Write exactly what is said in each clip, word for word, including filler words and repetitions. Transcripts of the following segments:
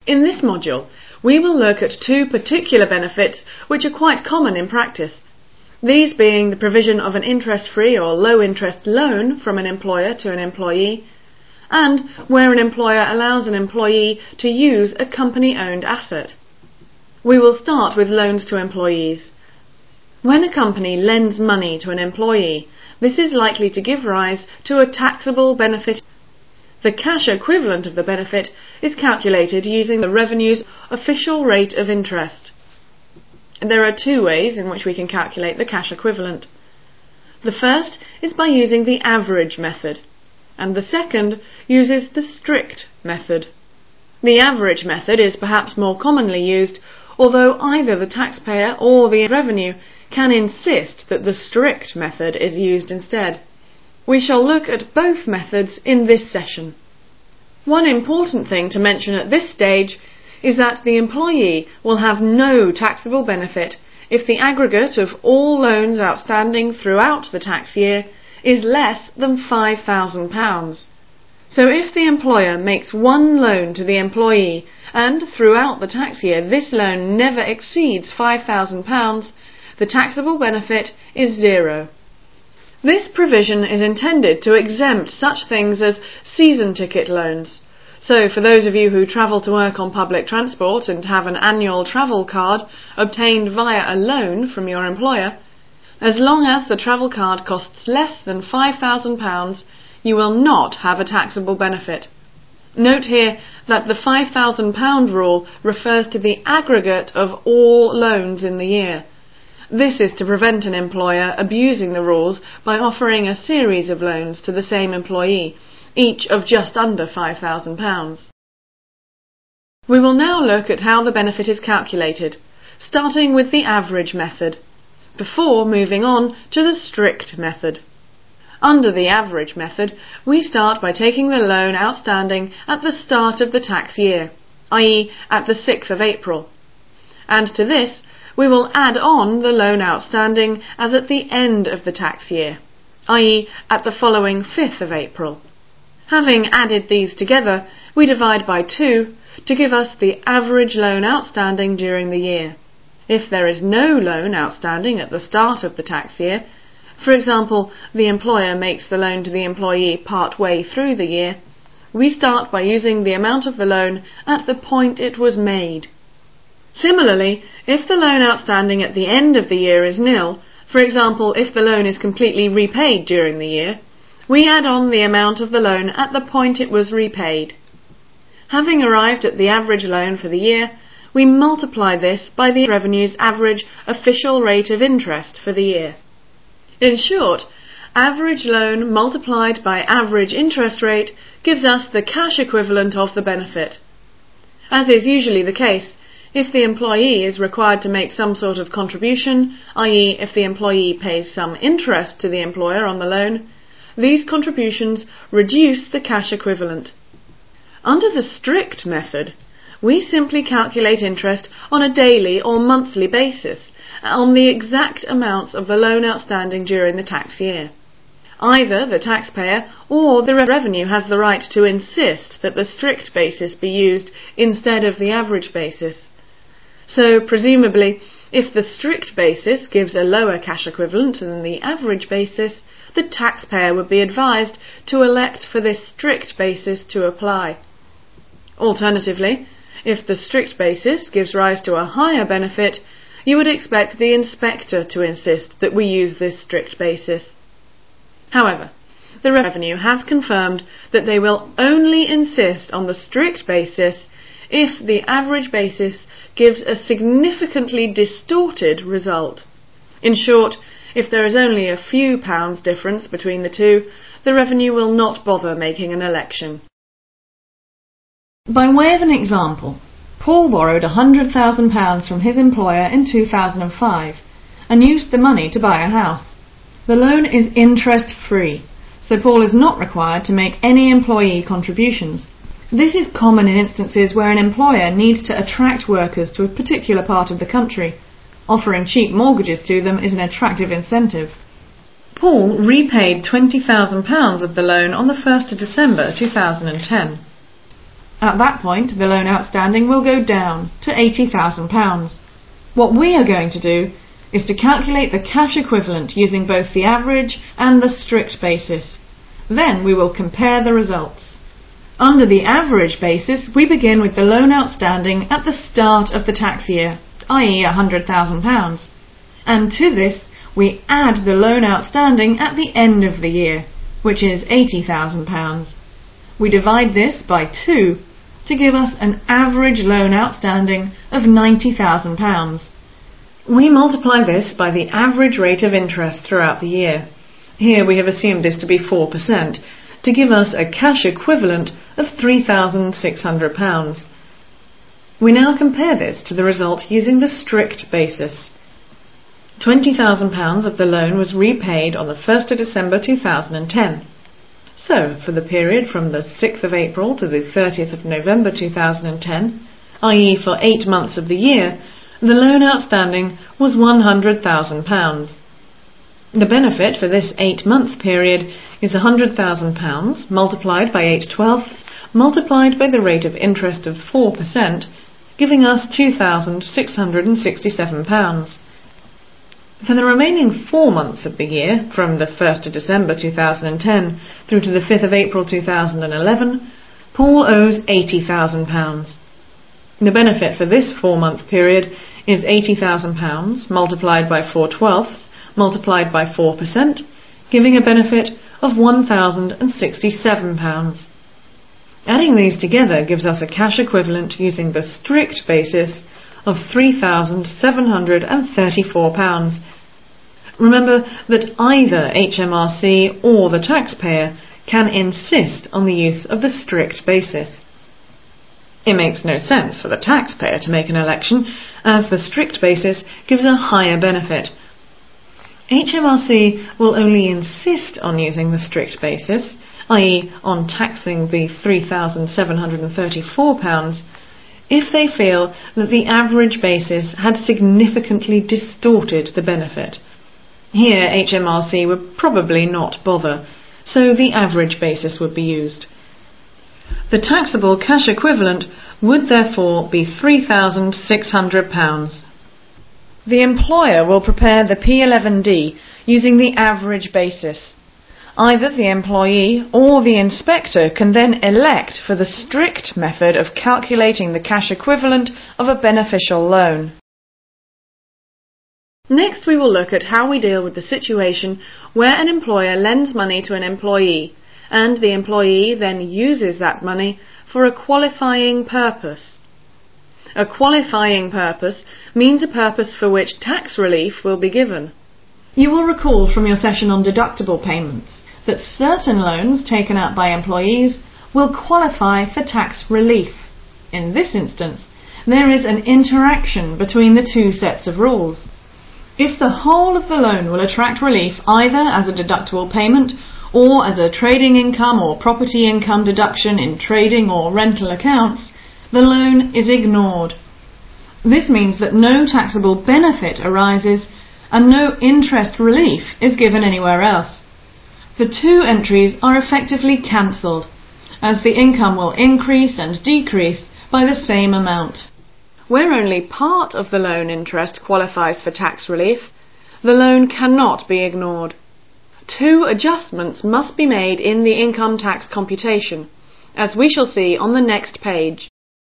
In this module, we will look at two particular benefits which are quite common in practice. These being the provision of an interest-free or low-interest loan from an employer to an employee, and where an employer allows an employee to use a company-owned asset. We will start with loans to employees. When a company lends money to an employee, this is likely to give rise to a taxable benefit. The cash equivalent of the benefit is calculated using the revenue's official rate of interest. There are two ways in which we can calculate the cash equivalent. The first is by using the average method, and the second uses the strict method. The average method is perhaps more commonly used, although either the taxpayer or the revenue can insist that the strict method is used instead. We shall look at both methods in this session. One important thing to mention at this stage is that the employee will have no taxable benefit if the aggregate of all loans outstanding throughout the tax year is less than five thousand pounds. So if the employer makes one loan to the employee and throughout the tax year this loan never exceeds five thousand pounds, the taxable benefit is zero. This provision is intended to exempt such things as season ticket loans. So for those of you who travel to work on public transport and have an annual travel card obtained via a loan from your employer, as long as the travel card costs less than five thousand pounds, you will not have a taxable benefit. Note here that the five thousand pound rule refers to the aggregate of all loans in the year. This is to prevent an employer abusing the rules by offering a series of loans to the same employee, each of just under five thousand pounds. We will now look at how the benefit is calculated, starting with the average method, before moving on to the strict method. Under the average method, we start by taking the loan outstanding at the start of the tax year, that is at the sixth of April. And to this, we will add on the loan outstanding as at the end of the tax year, that is at the following fifth of April. Having added these together, we divide by two to give us the average loan outstanding during the year. If there is no loan outstanding at the start of the tax year, for example, the employer makes the loan to the employee part way through the year, we start by using the amount of the loan at the point it was made. Similarly, if the loan outstanding at the end of the year is nil, for example, if the loan is completely repaid during the year, we add on the amount of the loan at the point it was repaid. Having arrived at the average loan for the year, we multiply this by the revenue's average official rate of interest for the year. In short, average loan multiplied by average interest rate gives us the cash equivalent of the benefit. As is usually the case, if the employee is required to make some sort of contribution, that is if the employee pays some interest to the employer on the loan, these contributions reduce the cash equivalent. Under the strict method, we simply calculate interest on a daily or monthly basis on the exact amounts of the loan outstanding during the tax year. Either the taxpayer or the revenue has the right to insist that the strict basis be used instead of the average basis. So, presumably, if the strict basis gives a lower cash equivalent than the average basis, the taxpayer would be advised to elect for this strict basis to apply. Alternatively, if the strict basis gives rise to a higher benefit, you would expect the inspector to insist that we use this strict basis. However, the revenue has confirmed that they will only insist on the strict basis if the average basis gives a significantly distorted result. In short, if there is only a few pounds difference between the two, the revenue will not bother making an election. By way of an example, Paul borrowed one hundred thousand pounds from his employer in two thousand five and used the money to buy a house. The loan is interest-free, so Paul is not required to make any employee contributions. This is common in instances where an employer needs to attract workers to a particular part of the country. Offering cheap mortgages to them is an attractive incentive. Paul repaid twenty thousand pounds of the loan on the first of December two thousand ten. At that point, the loan outstanding will go down to eighty thousand pounds. What we are going to do is to calculate the cash equivalent using both the average and the strict basis. Then we will compare the results. Under the average basis, we begin with the loan outstanding at the start of the tax year, that is one hundred thousand pounds. And to this, we add the loan outstanding at the end of the year, which is eighty thousand pounds. We divide this by two to give us an average loan outstanding of ninety thousand pounds. We multiply this by the average rate of interest throughout the year. Here we have assumed this to be four percent, to give us a cash equivalent of three thousand six hundred pounds. We now compare this to the result using the strict basis. twenty thousand pounds of the loan was repaid on the first of December two thousand ten. So, for the period from the sixth of April to the thirtieth of November two thousand ten, that is for eight months of the year, the loan outstanding was one hundred thousand pounds. The benefit for this eight-month period is one hundred thousand pounds multiplied by eight twelfths multiplied by the rate of interest of four percent, giving us two thousand six hundred sixty-seven pounds. For the remaining four months of the year, from the first of December two thousand ten through to the fifth of April two thousand eleven, Paul owes eighty thousand pounds. The benefit for this four-month period is eighty thousand pounds multiplied by four twelfths multiplied by four percent, giving a benefit of one thousand sixty-seven pounds. Adding these together gives us a cash equivalent using the strict basis of three thousand seven hundred thirty-four pounds. Remember that either H M R C or the taxpayer can insist on the use of the strict basis. It makes no sense for the taxpayer to make an election, as the strict basis gives a higher benefit. H M R C will only insist on using the strict basis, that is on taxing the three thousand seven hundred thirty-four pounds, if they feel that the average basis had significantly distorted the benefit. Here H M R C would probably not bother, so the average basis would be used. The taxable cash equivalent would therefore be three thousand six hundred pounds. The employer will prepare the P eleven D using the average basis. Either the employee or the inspector can then elect for the strict method of calculating the cash equivalent of a beneficial loan. Next, we will look at how we deal with the situation where an employer lends money to an employee and the employee then uses that money for a qualifying purpose. A qualifying purpose means a purpose for which tax relief will be given. You will recall from your session on deductible payments that certain loans taken out by employees will qualify for tax relief. In this instance, there is an interaction between the two sets of rules. If the whole of the loan will attract relief either as a deductible payment or as a trading income or property income deduction in trading or rental accounts, the loan is ignored. This means that no taxable benefit arises and no interest relief is given anywhere else. The two entries are effectively cancelled, as the income will increase and decrease by the same amount. Where only part of the loan interest qualifies for tax relief, the loan cannot be ignored. Two adjustments must be made in the income tax computation, as we shall see on the next page.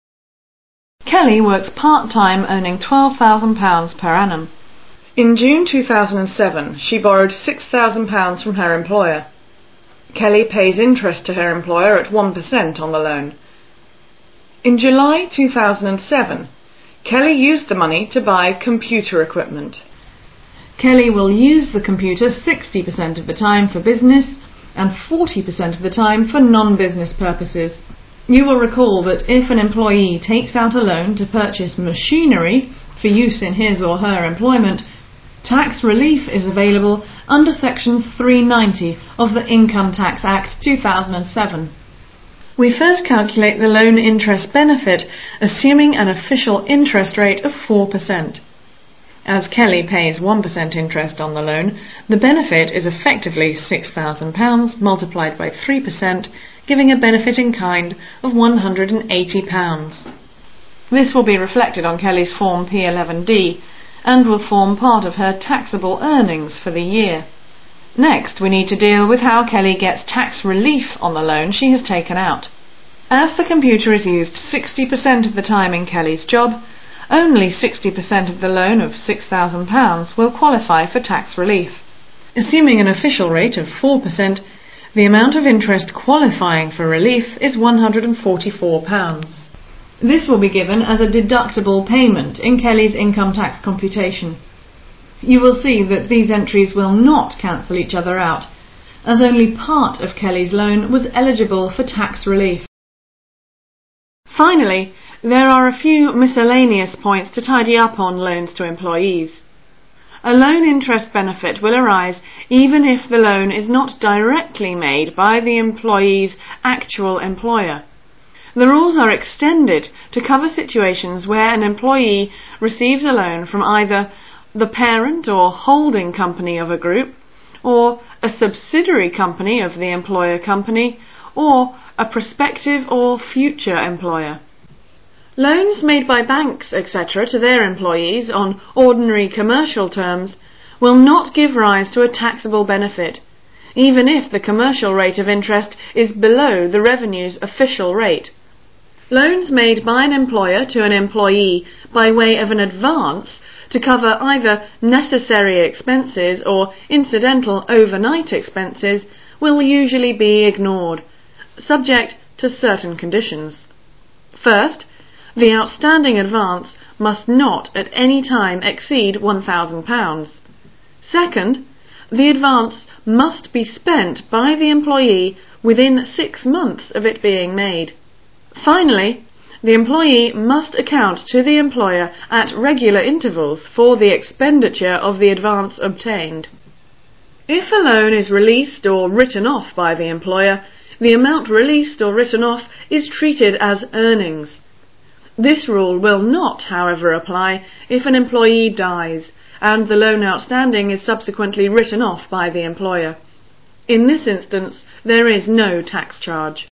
Kelly works part-time, earning twelve thousand pounds per annum. In June two thousand seven, she borrowed six thousand pounds from her employer. Kelly pays interest to her employer at one percent on the loan. In July two thousand seven, Kelly used the money to buy computer equipment. Kelly will use the computer sixty percent of the time for business and forty percent of the time for non-business purposes. You will recall that if an employee takes out a loan to purchase machinery for use in his or her employment, tax relief is available under Section three ninety of the Income Tax Act two thousand seven. We first calculate the loan interest benefit, assuming an official interest rate of four percent. As Kelly pays one percent interest on the loan, the benefit is effectively six thousand pounds multiplied by three percent, giving a benefit in kind of one hundred and eighty pounds. This will be reflected on Kelly's Form P eleven D and will form part of her taxable earnings for the year. Next, we need to deal with how Kelly gets tax relief on the loan she has taken out. As the computer is used sixty percent of the time in Kelly's job, only sixty percent of the loan of six thousand pounds will qualify for tax relief. Assuming an official rate of four percent, the amount of interest qualifying for relief is one hundred and forty-four pounds. This will be given as a deductible payment in Kelly's income tax computation. You will see that these entries will not cancel each other out, as only part of Kelly's loan was eligible for tax relief. Finally, there are a few miscellaneous points to tidy up on loans to employees. A loan interest benefit will arise even if the loan is not directly made by the employee's actual employer. The rules are extended to cover situations where an employee receives a loan from either the parent or holding company of a group, or a subsidiary company of the employer company, or a prospective or future employer. Loans made by banks, et cetera to their employees on ordinary commercial terms will not give rise to a taxable benefit, even if the commercial rate of interest is below the revenue's official rate. Loans made by an employer to an employee by way of an advance to cover either necessary expenses or incidental overnight expenses will usually be ignored, subject to certain conditions. First, the outstanding advance must not at any time exceed one thousand pounds. Second, the advance must be spent by the employee within six months of it being made. Finally, the employee must account to the employer at regular intervals for the expenditure of the advance obtained. If a loan is released or written off by the employer, the amount released or written off is treated as earnings. This rule will not, however, apply if an employee dies and the loan outstanding is subsequently written off by the employer. In this instance, there is no tax charge.